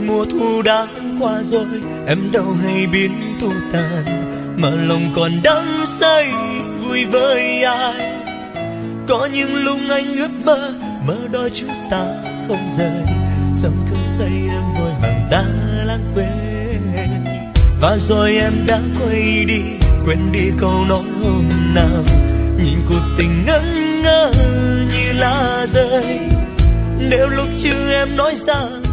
mùa thu đã qua rồi, em đâu hay biết thu tàn, mà lòng còn đắm say vui với ai. Có những lúc anh ước mơ, mơ đôi chút ta không rời, trong cơn say em vội vàng ta lãng quên. Và rồi em đã quay đi, quên đi câu nói hôm nào, nhìn cuộc tình ngẩn ngơ như lá rơi. Nếu lúc chưa em nói ra